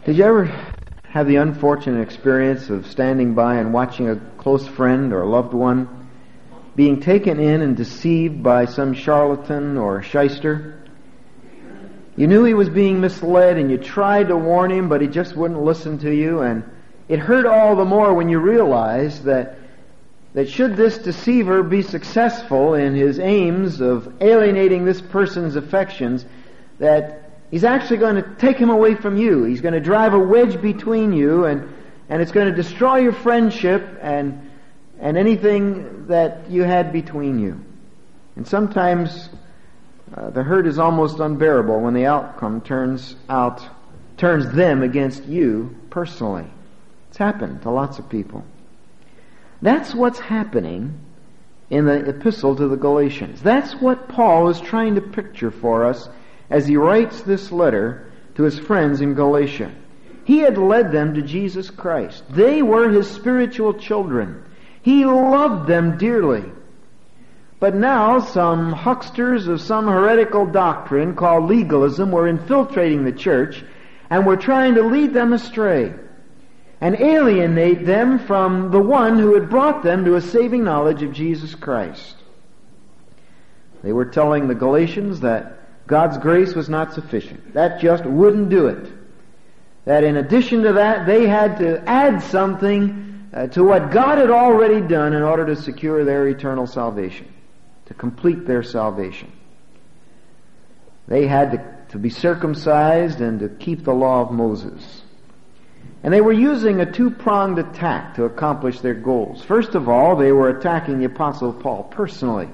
Did you ever have the unfortunate experience of standing by and watching a close friend or a loved one being taken in and deceived by some charlatan or shyster? You knew he was being misled and you tried to warn him, but he just wouldn't listen to you, and it hurt all the more when you realized that should this deceiver be successful in his aims of alienating this person's affections, that he's actually going to take him away from you. He's going to drive a wedge between you, and it's going to destroy your friendship and anything that you had between you. And sometimes the hurt is almost unbearable when the outcome turns them against you personally. It's happened to lots of people. That's what's happening in the epistle to the Galatians. That's what Paul is trying to picture for us as he writes this letter to his friends in Galatia. He had led them to Jesus Christ. They were his spiritual children. He loved them dearly. But now some hucksters of some heretical doctrine called legalism were infiltrating the church and were trying to lead them astray and alienate them from the one who had brought them to a saving knowledge of Jesus Christ. They were telling the Galatians that God's grace was not sufficient. That just wouldn't do it. That in addition to that, they had to add something to what God had already done in order to secure their eternal salvation, to complete their salvation. They had to be circumcised and to keep the law of Moses. And they were using a two-pronged attack to accomplish their goals. First of all, they were attacking the Apostle Paul personally.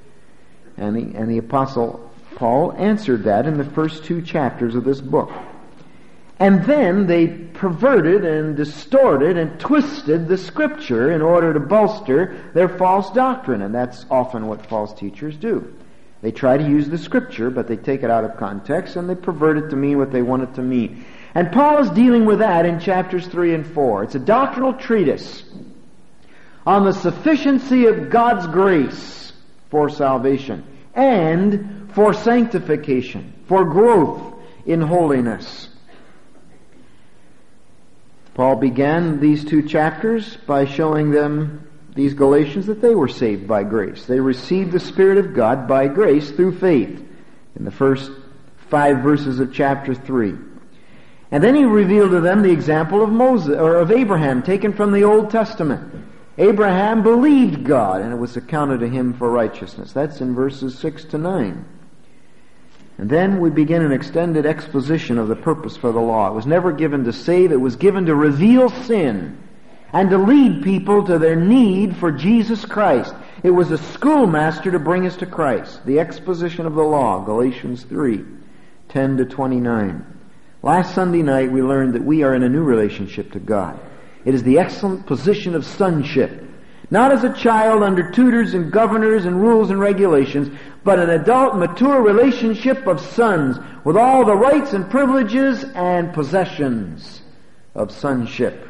And the Apostle Paul answered that in the first 2 chapters of this book. And then they perverted and distorted and twisted the Scripture in order to bolster their false doctrine. And that's often what false teachers do. They try to use the Scripture, but they take it out of context and they pervert it to mean what they want it to mean. And Paul is dealing with that in chapters 3 and 4. It's a doctrinal treatise on the sufficiency of God's grace for salvation and for sanctification, for growth in holiness. Paul began these 2 chapters by showing them, these Galatians, that they were saved by grace. They received the Spirit of God by grace through faith in the first 5 verses of chapter 3. And then he revealed to them the example of Moses, or of Abraham, taken from the Old Testament. Abraham believed God, and it was accounted to him for righteousness. That's in verses 6 to 9. And then we begin an extended exposition of the purpose for the law. It was never given to save, it was given to reveal sin and to lead people to their need for Jesus Christ. It was a schoolmaster to bring us to Christ. The exposition of the law, Galatians 3, 10 to 29. Last Sunday night we learned that we are in a new relationship to God. It is the excellent position of sonship. Not as a child under tutors and governors and rules and regulations, but an adult, mature relationship of sons with all the rights and privileges and possessions of sonship.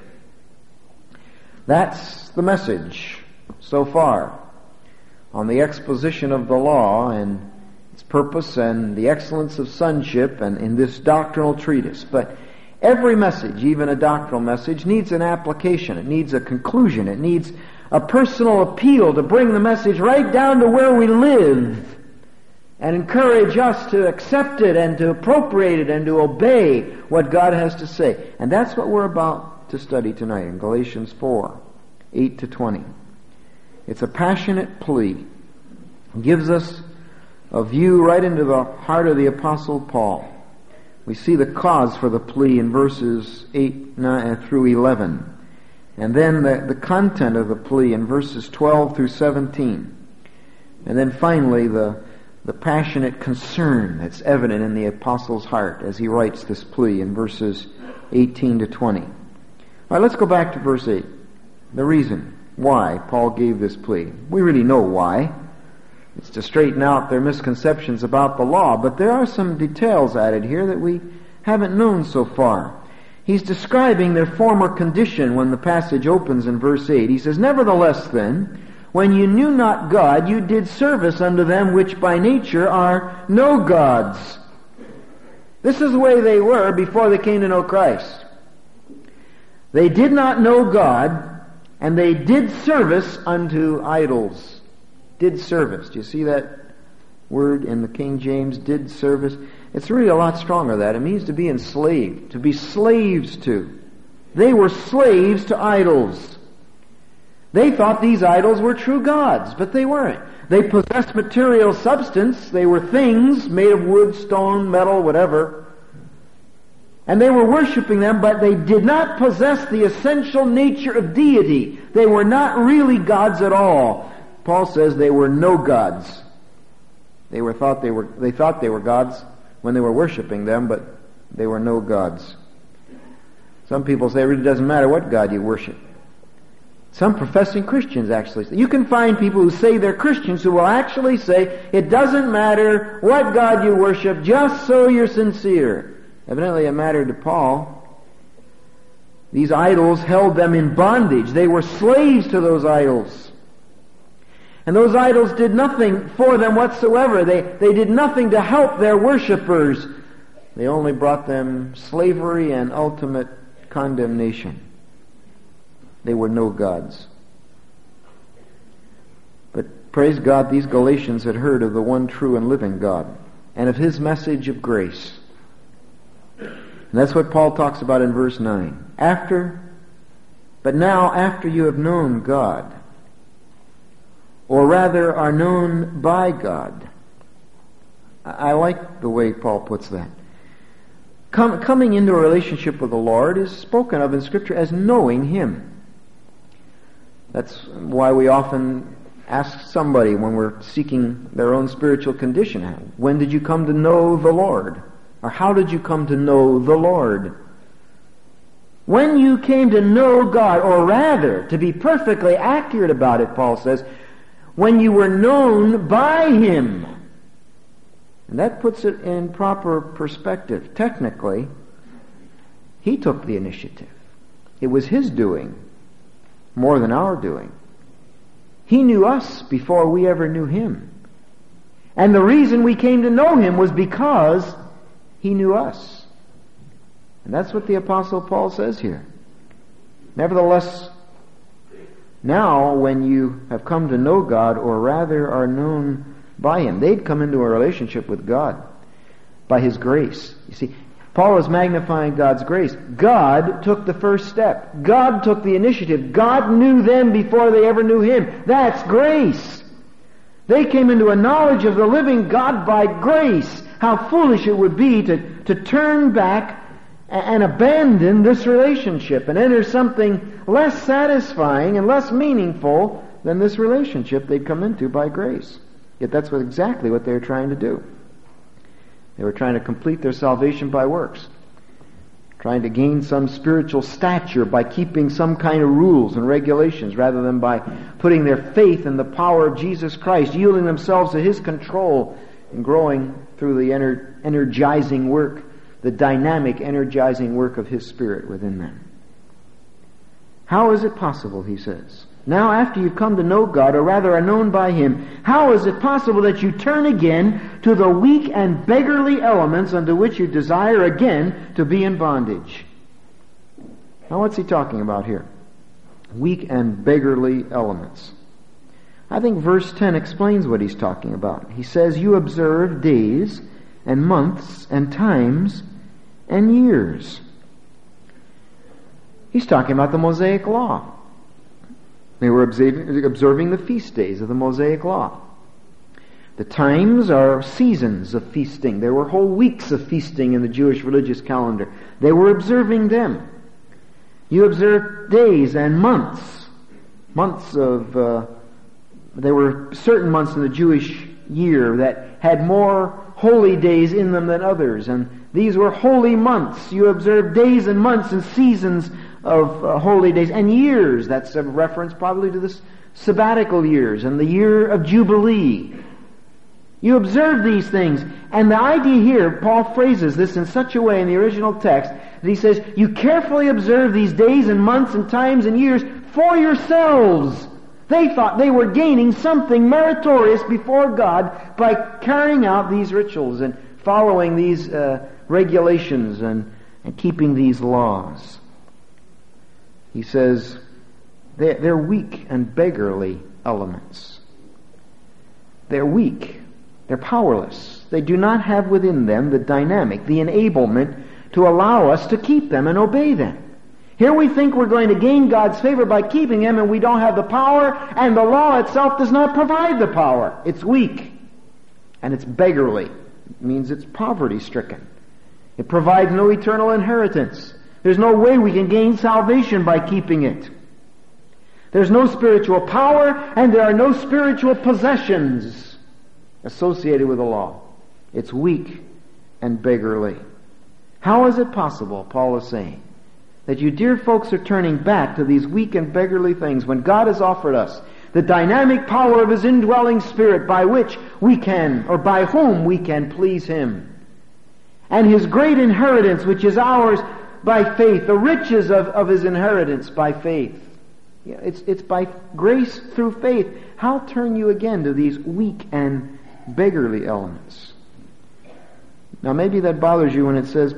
That's the message so far on the exposition of the law and its purpose and the excellence of sonship and in this doctrinal treatise. But every message, even a doctrinal message, needs an application. It needs a conclusion. It needs a personal appeal to bring the message right down to where we live and encourage us to accept it and to appropriate it and to obey what God has to say. And that's what we're about to study tonight in Galatians 4, 8 to 20. It's a passionate plea. It gives us a view right into the heart of the Apostle Paul. We see the cause for the plea in verses 8 through 11. And then the content of the plea in verses 12 through 17. And then finally the passionate concern that's evident in the Apostle's heart as he writes this plea in verses 18 to 20. All right, let's go back to verse 8. The reason why Paul gave this plea. We really know why. It's to straighten out their misconceptions about the law, but there are some details added here that we haven't known so far. He's describing their former condition when the passage opens in verse 8. He says, "Nevertheless then, when you knew not God, you did service unto them which by nature are no gods." This is the way they were before they came to know Christ. They did not know God, and they did service unto idols. Did service. Do you see that word in the King James? Did service. It's really a lot stronger than that. It means to be enslaved, to be slaves to. They were slaves to idols. They thought these idols were true gods, but they weren't. They possessed material substance. They were things made of wood, stone, metal, whatever. And they were worshiping them, but they did not possess the essential nature of deity. They were not really gods at all. Paul says they were no gods. They thought they were gods when they were worshiping them, but they were no gods. Some people say it really doesn't matter what God you worship. Some professing Christians actually say. You can find people who say they're Christians who will actually say, it doesn't matter what God you worship, just so you're sincere. Evidently it mattered to Paul. These idols held them in bondage. They were slaves to those idols. And those idols did nothing for them whatsoever. They did nothing to help their worshipers. They only brought them slavery and ultimate condemnation. They were no gods. But praise God, these Galatians had heard of the one true and living God and of His message of grace. And that's what Paul talks about in verse 9. But now after you have known God, or rather are known by God. I like the way Paul puts that. Coming into a relationship with the Lord is spoken of in Scripture as knowing Him. That's why we often ask somebody when we're seeking their own spiritual condition, when did you come to know the Lord? Or how did you come to know the Lord? When you came to know God, or rather, to be perfectly accurate about it, Paul says, when you were known by Him. And that puts it in proper perspective. Technically, He took the initiative. It was His doing, more than our doing. He knew us before we ever knew Him. And the reason we came to know Him was because He knew us. And that's what the Apostle Paul says here. Nevertheless, now when you have come to know God, or rather are known by Him, they'd come into a relationship with God by His grace. You see, Paul is magnifying God's grace. God took the first step. God took the initiative. God knew them before they ever knew Him. That's grace. They came into a knowledge of the living God by grace. How foolish it would be to turn back and abandon this relationship and enter something less satisfying and less meaningful than this relationship they'd come into by grace. Yet that's exactly what they were trying to do. They were trying to complete their salvation by works, trying to gain some spiritual stature by keeping some kind of rules and regulations rather than by putting their faith in the power of Jesus Christ, yielding themselves to His control and growing through the energizing work, the dynamic, energizing work of His Spirit within them. How is it possible, he says, now after you've come to know God, or rather are known by Him, how is it possible that you turn again to the weak and beggarly elements unto which you desire again to be in bondage? Now what's he talking about here? Weak and beggarly elements. I think verse 10 explains what he's talking about. He says, you observe days and months and times and years. He's talking about the Mosaic Law. They were observing the feast days of the Mosaic Law. The times are seasons of feasting. There were whole weeks of feasting in the Jewish religious calendar. They were observing them. You observe days and months. There were certain months in the Jewish year that had more holy days in them than others, and these were holy months. You observe days and months and seasons of holy days and years. That's a reference probably to the sabbatical years and the year of Jubilee. You observe these things, and the idea here, Paul phrases this in such a way in the original text that he says, you carefully observe these days and months and times and years for yourselves. They thought they were gaining something meritorious before God by carrying out these rituals and following these regulations and keeping these laws. he says, they're weak and beggarly elements. They're weak. They're powerless. They do not have within them the dynamic, the enablement to allow us to keep them and obey them. Here we think we're going to gain God's favor by keeping them, and we don't have the power, and the law itself does not provide the power. It's weak. And it's beggarly. It means it's poverty-stricken. It provides no eternal inheritance. There's no way we can gain salvation by keeping it. There's no spiritual power, and there are no spiritual possessions associated with the law. It's weak and beggarly. How is it possible, Paul is saying, that you dear folks are turning back to these weak and beggarly things when God has offered us the dynamic power of His indwelling Spirit by which we can, or by whom we can please Him, and His great inheritance which is ours by faith, the riches of His inheritance by faith. It's by grace through faith. How turn you again to these weak and beggarly elements? Now maybe that bothers you when it says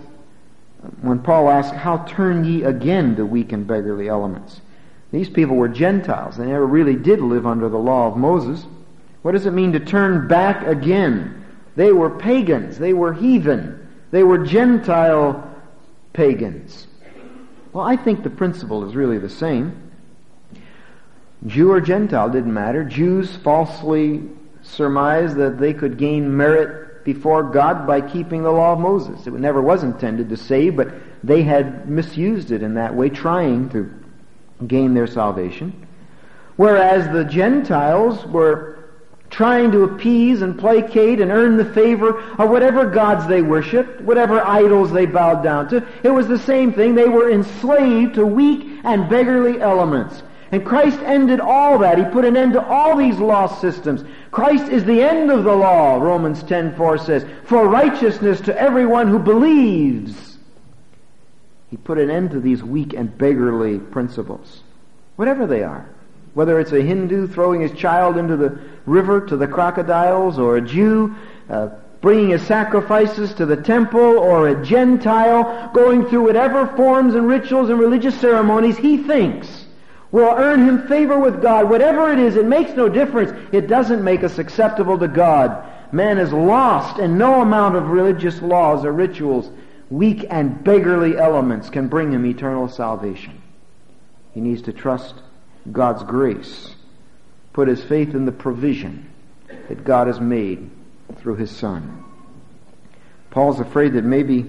when Paul asks, how turn ye again to weak and beggarly elements? These people were Gentiles. They never really did live under the law of Moses. What does it mean to turn back again? They were pagans. They were heathen. They were Gentile pagans. Well, I think the principle is really the same. Jew or Gentile didn't matter. Jews falsely surmised that they could gain merit before God by keeping the law of Moses. It never was intended to save, but they had misused it in that way, trying to gain their salvation. Whereas the Gentiles were trying to appease and placate and earn the favor of whatever gods they worshipped, whatever idols they bowed down to. It was the same thing. They were enslaved to weak and beggarly elements. And Christ ended all that. He put an end to all these law systems. Christ is the end of the law, Romans 10:4 says, for righteousness to everyone who believes. He put an end to these weak and beggarly principles, whatever they are. Whether it's a Hindu throwing his child into the river to the crocodiles, or a Jew bringing his sacrifices to the temple, or a Gentile going through whatever forms and rituals and religious ceremonies he thinks will earn him favor with God. Whatever it is, it makes no difference. It doesn't make us acceptable to God. Man is lost, and no amount of religious laws or rituals, weak and beggarly elements, can bring him eternal salvation. He needs to trust God's grace, put his faith in the provision that God has made through His Son. Paul's afraid that maybe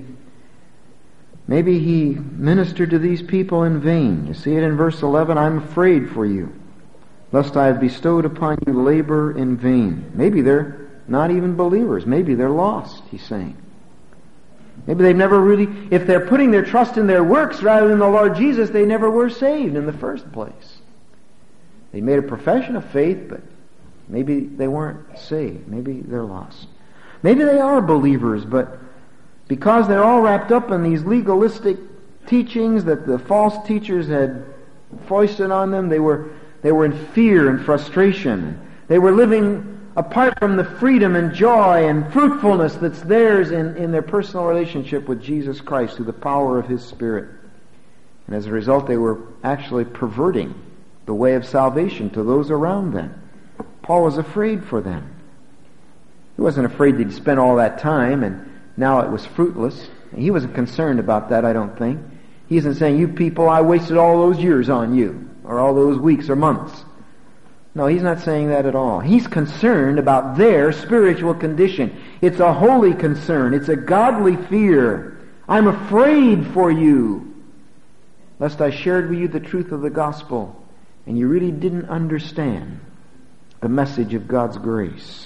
he ministered to these people in vain. You see it in verse 11, I'm afraid for you, lest I have bestowed upon you labor in vain. Maybe they're not even believers. Maybe they're lost, he's saying. Maybe they've never really, if they're putting their trust in their works rather than the Lord Jesus, they never were saved in the first place. They made a profession of faith, but maybe they weren't saved. Maybe they're lost. Maybe they are believers, but because they're all wrapped up in these legalistic teachings that the false teachers had foisted on them, they were in fear and frustration. They were living apart from the freedom and joy and fruitfulness that's theirs in their personal relationship with Jesus Christ through the power of His Spirit. And as a result, they were actually perverting the way of salvation to those around them. Paul was afraid for them. He wasn't afraid that he'd spent all that time and now it was fruitless. He wasn't concerned about that, I don't think. He isn't saying, you people, I wasted all those years on you, or all those weeks or months. No, he's not saying that at all. He's concerned about their spiritual condition. It's a holy concern. It's a godly fear. I'm afraid for you, lest I shared with you the truth of the gospel, and you really didn't understand the message of God's grace.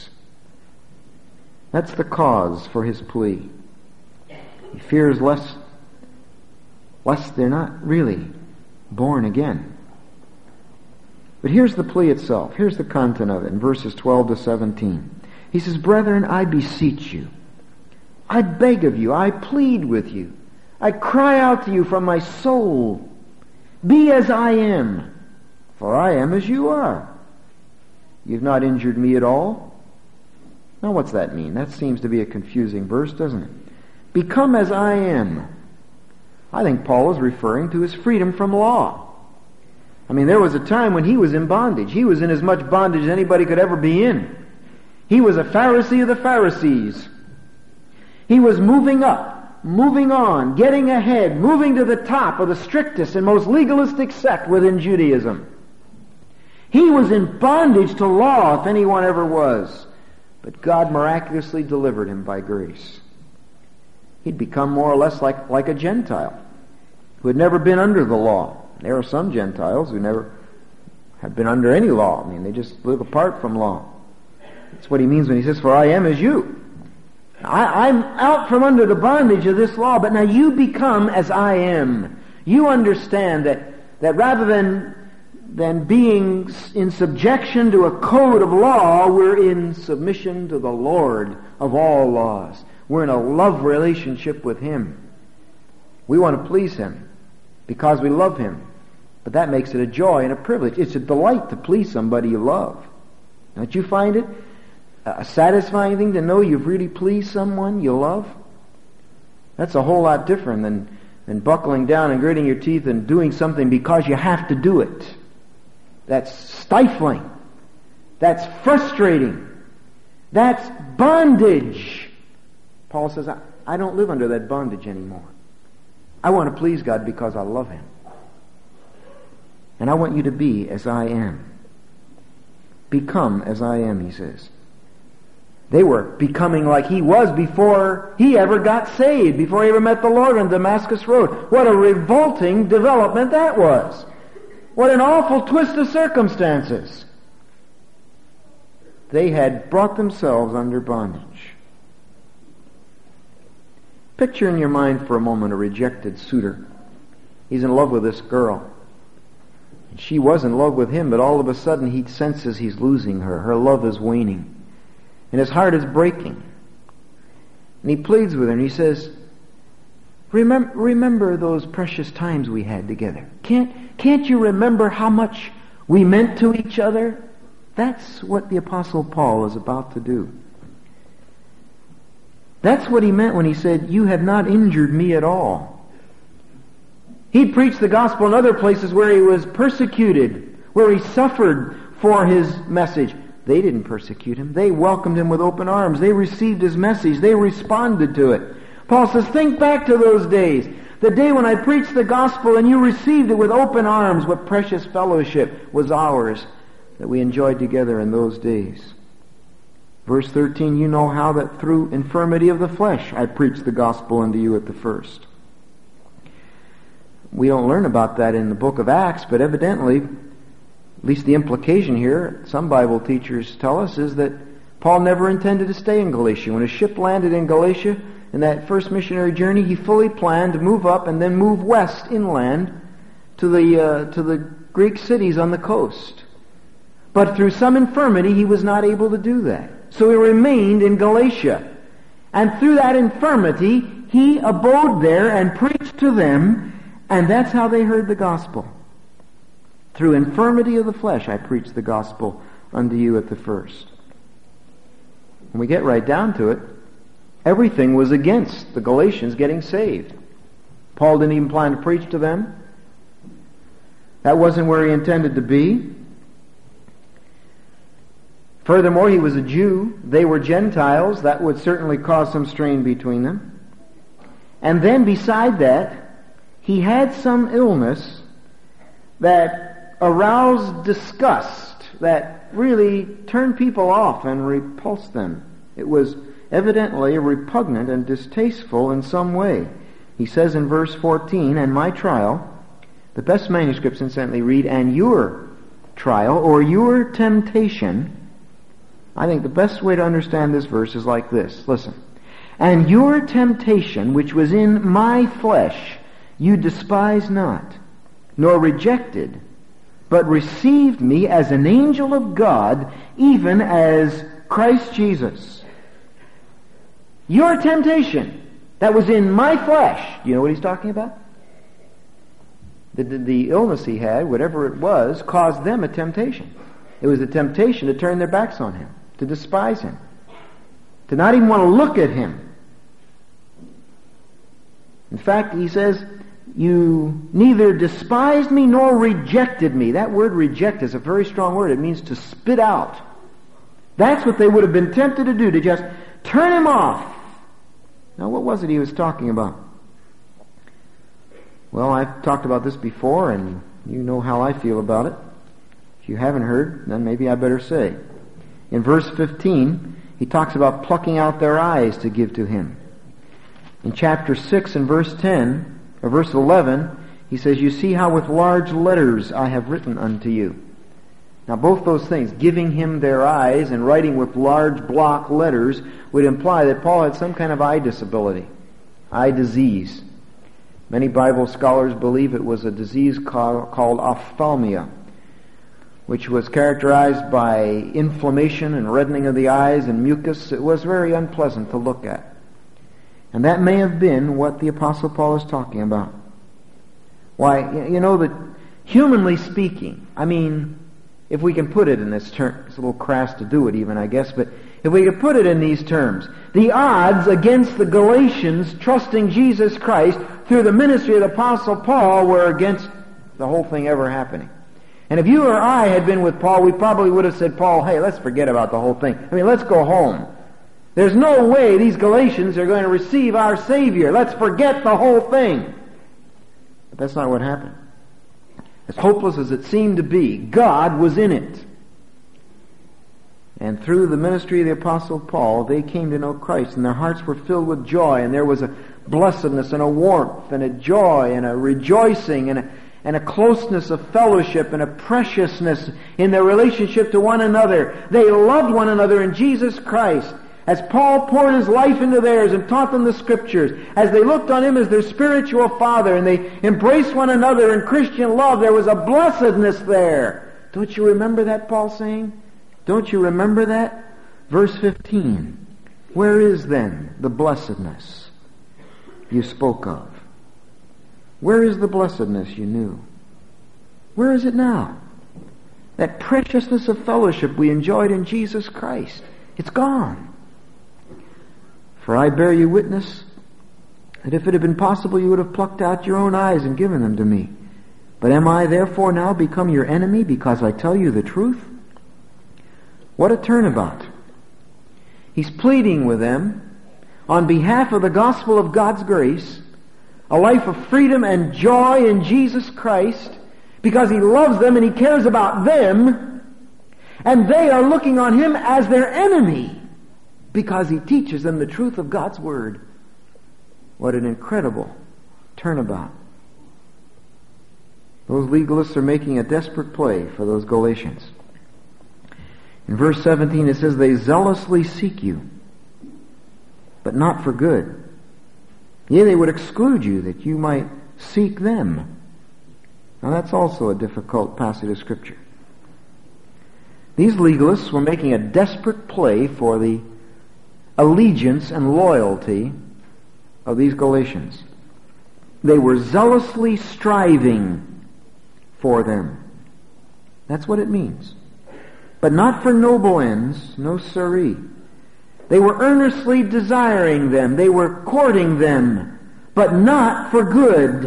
That's the cause for his plea. He fears lest they're not really born again. But here's the plea itself. Here's the content of it in verses 12 to 17. He says, Brethren, I beseech you. I beg of you. I plead with you. I cry out to you from my soul. Be as I am, for I am as you are. You've not injured me at all. Now what's that mean? That seems to be a confusing verse, doesn't it? Become as I am. I think Paul is referring to his freedom from law. I mean, there was a time when he was in bondage. He was in as much bondage as anybody could ever be in. He was a Pharisee of the Pharisees. He was moving up, moving on, getting ahead, moving to the top of the strictest and most legalistic sect within Judaism. He was in bondage to law, if anyone ever was. But God miraculously delivered him by grace. He'd become more or less like a Gentile who had never been under the law. There are some Gentiles who never have been under any law. I mean, they just live apart from law. That's what he means when he says, "For I am as you." I'm out from under the bondage of this law, but now you become as I am. You understand that rather than being in subjection to a code of law, we're in submission to the Lord of all laws. We're in a love relationship with Him. We want to please Him because we love Him. But that makes it a joy and a privilege. It's a delight to please somebody you love. Don't you find it a satisfying thing to know you've really pleased someone you love? That's a whole lot different than buckling down and gritting your teeth and doing something because you have to do it. That's stifling. That's frustrating. That's bondage. Paul says, I don't live under that bondage anymore. I want to please God because I love Him. And I want you to be as I am. Become as I am, he says. They were becoming like he was before he ever got saved, before he ever met the Lord on Damascus Road. What a revolting development that was. What an awful twist of circumstances. They had brought themselves under bondage. Picture in your mind for a moment a rejected suitor. He's in love with this girl. She was in love with him, but all of a sudden he senses he's losing her. Her love is waning. And his heart is breaking. And he pleads with her and he says, Remember those precious times we had together. Can't you remember how much we meant to each other? That's what the Apostle Paul is about to do. That's what he meant when he said, "You have not injured me at all." He'd preached the gospel in other places where he was persecuted, where he suffered for his message. They didn't persecute him. They welcomed him with open arms. They received his message. They responded to it. Paul says, think back to those days. The day when I preached the gospel and you received it with open arms. What precious fellowship was ours that we enjoyed together in those days. Verse 13, you know how that through infirmity of the flesh I preached the gospel unto you at the first. We don't learn about that in the book of Acts, but evidently, at least the implication here, some Bible teachers tell us, is that Paul never intended to stay in Galatia. When his ship landed in Galatia, in that first missionary journey, he fully planned to move up and then move west inland to the Greek cities on the coast. But through some infirmity, he was not able to do that. So he remained in Galatia. And through that infirmity, he abode there and preached to them, and that's how they heard the gospel. Through infirmity of the flesh, I preached the gospel unto you at the first. When we get right down to it, everything was against the Galatians getting saved. Paul didn't even plan to preach to them. That wasn't where he intended to be. Furthermore, he was a Jew. They were Gentiles. That would certainly cause some strain between them. And then beside that, he had some illness that aroused disgust, that really turned people off and repulsed them. It was evidently repugnant and distasteful in some way. He says in verse 14, and my trial, the best manuscripts incidentally read, and your trial or your temptation. I think the best way to understand this verse is like this. Listen. And your temptation, which was in my flesh, you despised not, nor rejected, but received me as an angel of God, even as Christ Jesus. Your temptation, that was in my flesh. Do you know what he's talking about? The illness he had, whatever it was, caused them a temptation. It was a temptation to turn their backs on him, to despise him, to not even want to look at him. In fact, he says, you neither despised me nor rejected me. That word reject is a very strong word. It means to spit out. That's what they would have been tempted to do, to just turn him off. Now, what was it he was talking about? Well, I've talked about this before, and you know how I feel about it. If you haven't heard, then maybe I better say. In verse 15, he talks about plucking out their eyes to give to him. In chapter 6 and verse 10, or verse 11, he says, "You see how with large letters I have written unto you." Now both those things, giving him their eyes and writing with large block letters, would imply that Paul had some kind of eye disability, eye disease. Many Bible scholars believe it was a disease called ophthalmia, which was characterized by inflammation and reddening of the eyes and mucus. It was very unpleasant to look at. And that may have been what the Apostle Paul is talking about. Why, you know that humanly speaking, I mean, if we can put it in this term, it's a little crass to do it even, I guess, but if we could put it in these terms, the odds against the Galatians trusting Jesus Christ through the ministry of the Apostle Paul were against the whole thing ever happening. And if you or I had been with Paul, we probably would have said, "Paul, hey, let's forget about the whole thing. I mean, let's go home. There's no way these Galatians are going to receive our Savior. Let's forget the whole thing." But that's not what happened. As hopeless as it seemed to be, God was in it. And through the ministry of the Apostle Paul, they came to know Christ, and their hearts were filled with joy, and there was a blessedness and a warmth and a joy and a rejoicing and a closeness of fellowship and a preciousness in their relationship to one another. They loved one another in Jesus Christ. As Paul poured his life into theirs and taught them the Scriptures, as they looked on him as their spiritual father and they embraced one another in Christian love, there was a blessedness there. Don't you remember that, Paul's saying? Don't you remember that? Verse 15. Where is then the blessedness you spoke of? Where is the blessedness you knew? Where is it now? That preciousness of fellowship we enjoyed in Jesus Christ. It's gone. For I bear you witness that if it had been possible you would have plucked out your own eyes and given them to me. But am I therefore now become your enemy because I tell you the truth? What a turnabout. He's pleading with them on behalf of the gospel of God's grace, a life of freedom and joy in Jesus Christ, because he loves them and he cares about them, and they are looking on him as their enemy because he teaches them the truth of God's Word. What an incredible turnabout. Those legalists are making a desperate play for those Galatians. In verse 17 it says, "They zealously seek you, but not for good. Yea, they would exclude you that you might seek them." Now that's also a difficult passage of Scripture. These legalists were making a desperate play for the allegiance and loyalty of these Galatians. They were zealously striving for them. That's what it means. But not for noble ends, no siree. They were earnestly desiring them. They were courting them, but not for good.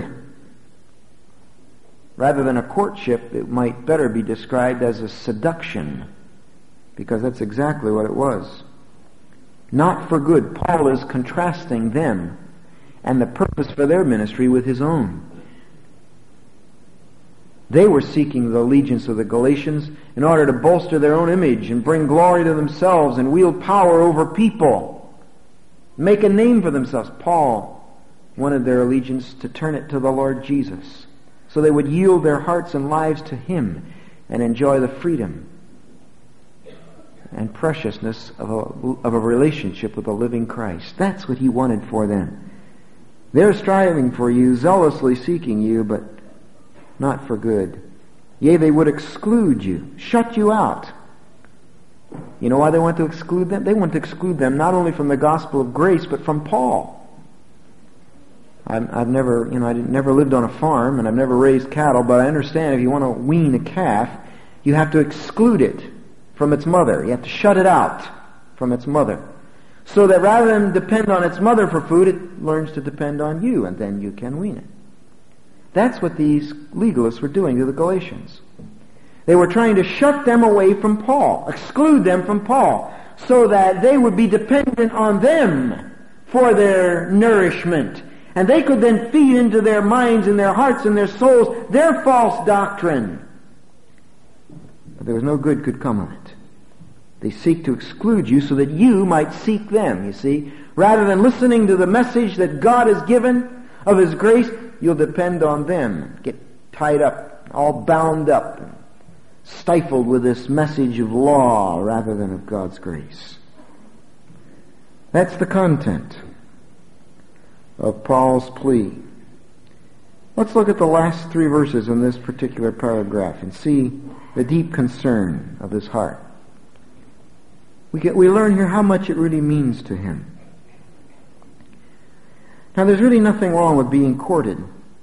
Rather than a courtship, it might better be described as a seduction, because that's exactly what it was. Not for good. Paul is contrasting them and the purpose for their ministry with his own. They were seeking the allegiance of the Galatians in order to bolster their own image and bring glory to themselves and wield power over people, make a name for themselves. Paul wanted their allegiance to turn it to the Lord Jesus, so they would yield their hearts and lives to him and enjoy the freedom and preciousness of a relationship with the living Christ. That's what he wanted for them. They're striving for you, zealously seeking you, but not for good. Yea, they would exclude you, shut you out. You know why they want to exclude them? They want to exclude them not only from the gospel of grace, but from Paul. I never lived on a farm, and I've never raised cattle, but I understand if you want to wean a calf, you have to exclude it from its mother. You have to shut it out from its mother. So that rather than depend on its mother for food, it learns to depend on you, and then you can wean it. That's what these legalists were doing to the Galatians. They were trying to shut them away from Paul, exclude them from Paul, so that they would be dependent on them for their nourishment. And they could then feed into their minds and their hearts and their souls their false doctrine. But there was no good could come of it. They seek to exclude you so that you might seek them, you see. Rather than listening to the message that God has given of His grace, you'll depend on them. Get tied up, all bound up, stifled with this message of law rather than of God's grace. That's the content of Paul's plea. Let's look at the last 3 verses in this particular paragraph and see the deep concern of his heart. We learn here how much it really means to him. Now, there's really nothing wrong with being courted,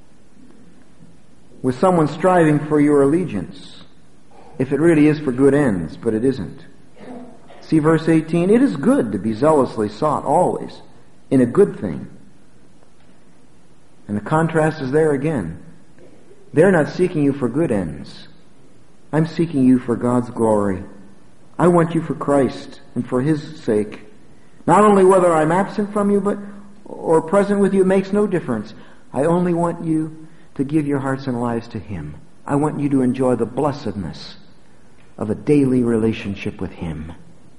with someone striving for your allegiance, if it really is for good ends, but it isn't. See verse 18, it is good to be zealously sought always in a good thing. And the contrast is there again. They're not seeking you for good ends. I'm seeking you for God's glory. I want you for Christ and for His sake. Not only whether I'm absent from you or present with you makes no difference. I only want you to give your hearts and lives to Him. I want you to enjoy the blessedness of a daily relationship with Him.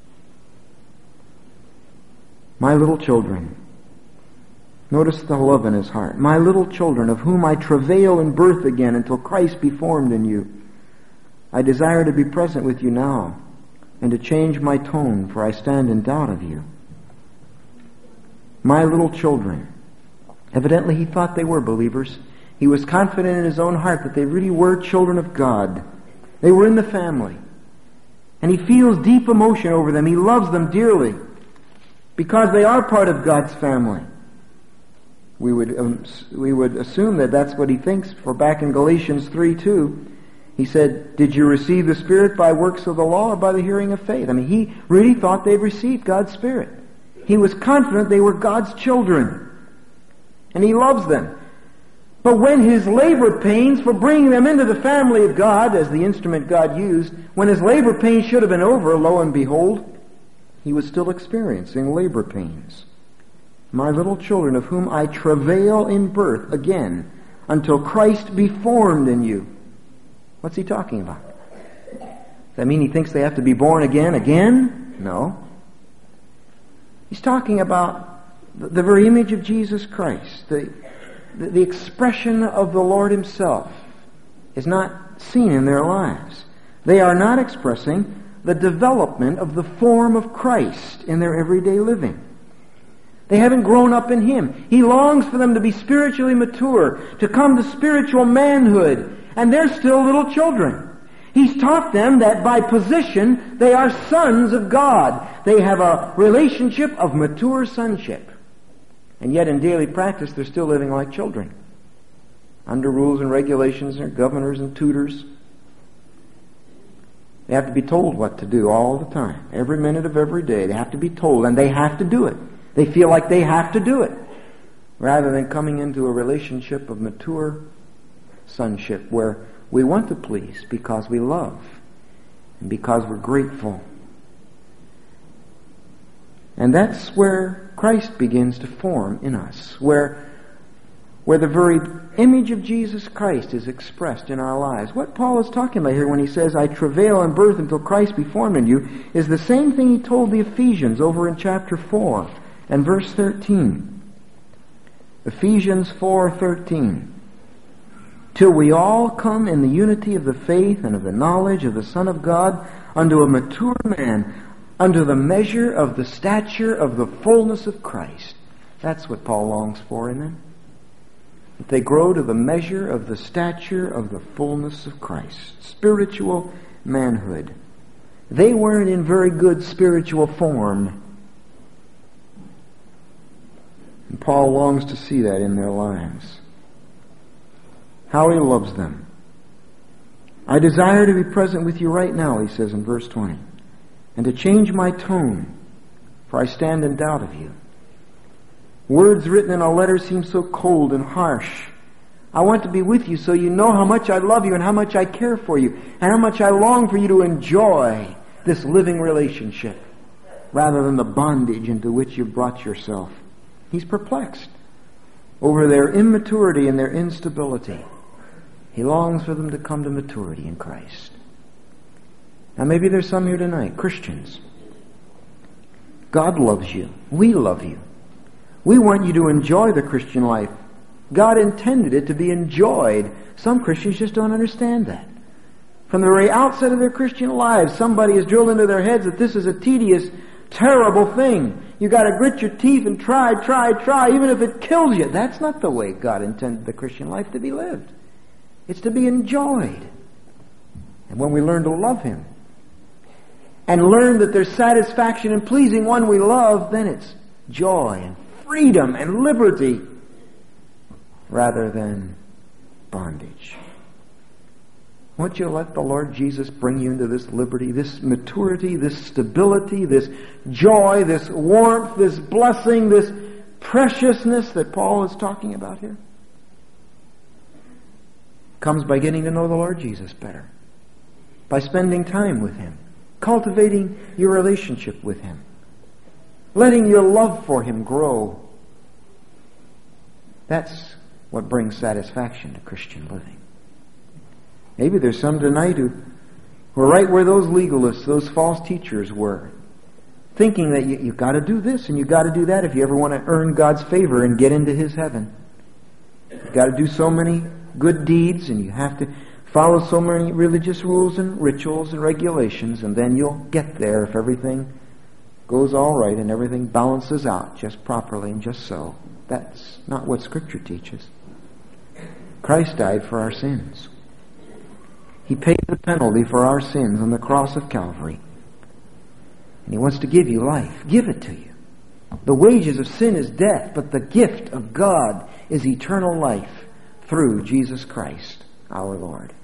My little children, notice the love in his heart. My little children, of whom I travail in birth again until Christ be formed in you. I desire to be present with you now and to change my tone, for I stand in doubt of you. My little children. Evidently he thought they were believers. He was confident in his own heart that they really were children of God. They were in the family. And he feels deep emotion over them. He loves them dearly because they are part of God's family. We would assume that that's what he thinks, for back in Galatians 3:2, he said, did you receive the Spirit by works of the law or by the hearing of faith? I mean, he really thought they'd received God's Spirit. He was confident they were God's children. And he loves them. But when his labor pains for bringing them into the family of God, as the instrument God used, when his labor pains should have been over, lo and behold, he was still experiencing labor pains. My little children, of whom I travail in birth again, until Christ be formed in you. What's he talking about? Does that mean he thinks they have to be born again? No. He's talking about the very image of Jesus Christ. The expression of the Lord Himself is not seen in their lives. They are not expressing the development of the form of Christ in their everyday living. They haven't grown up in Him. He longs for them to be spiritually mature, to come to spiritual manhood, and they're still little children. He's taught them that by position they are sons of God. They have a relationship of mature sonship. And yet in daily practice they're still living like children, under rules and regulations and governors and tutors. They have to be told what to do all the time, every minute of every day. They have to be told, and they have to do it. They feel like they have to do it, rather than coming into a relationship of mature sonship where we want to please because we love and because we're grateful. And that's where Christ begins to form in us, where the very image of Jesus Christ is expressed in our lives. What Paul is talking about here when he says, I travail in birth until Christ be formed in you, is the same thing he told the Ephesians over in chapter 4 and verse 13. Ephesians 4:13. Till we all come in the unity of the faith and of the knowledge of the Son of God, unto a mature man, unto the measure of the stature of the fullness of Christ. That's what Paul longs for in them. That they grow to the measure of the stature of the fullness of Christ. Spiritual manhood. They weren't in very good spiritual form. And Paul longs to see that in their lives. How he loves them. I desire to be present with you right now, he says in verse 20, and to change my tone, for I stand in doubt of you. Words written in a letter seem so cold and harsh. I want to be with you so you know how much I love you and how much I care for you and how much I long for you to enjoy this living relationship rather than the bondage into which you've brought yourself. He's perplexed over their immaturity and their instability. He longs for them to come to maturity in Christ. Now maybe there's some here tonight, Christians. God loves you. We love you. We want you to enjoy the Christian life. God intended it to be enjoyed. Some Christians just don't understand that. From the very outset of their Christian lives, somebody has drilled into their heads that this is a tedious, terrible thing. You got to grit your teeth and try, even if it kills you. That's not the way God intended the Christian life to be lived. It's to be enjoyed. And when we learn to love Him and learn that there's satisfaction in pleasing one we love, then it's joy and freedom and liberty rather than bondage. Won't you let the Lord Jesus bring you into this liberty, this maturity, this stability, this joy, this warmth, this blessing, this preciousness that Paul is talking about here? Comes by getting to know the Lord Jesus better, by spending time with Him, cultivating your relationship with Him, letting your love for Him grow. That's what brings satisfaction to Christian living. Maybe there's some tonight who are right where those legalists, those false teachers were, thinking that you've got to do this and you've got to do that if you ever want to earn God's favor and get into His heaven. You've got to do so many good deeds and you have to follow so many religious rules and rituals and regulations, and then you'll get there if everything goes all right and everything balances out just properly and just so. That's not what Scripture teaches. Christ died for our sins. He paid the penalty for our sins on the cross of Calvary. And He wants to give you life. Give it to you. The wages of sin is death, but the gift of God is eternal life through Jesus Christ, our Lord.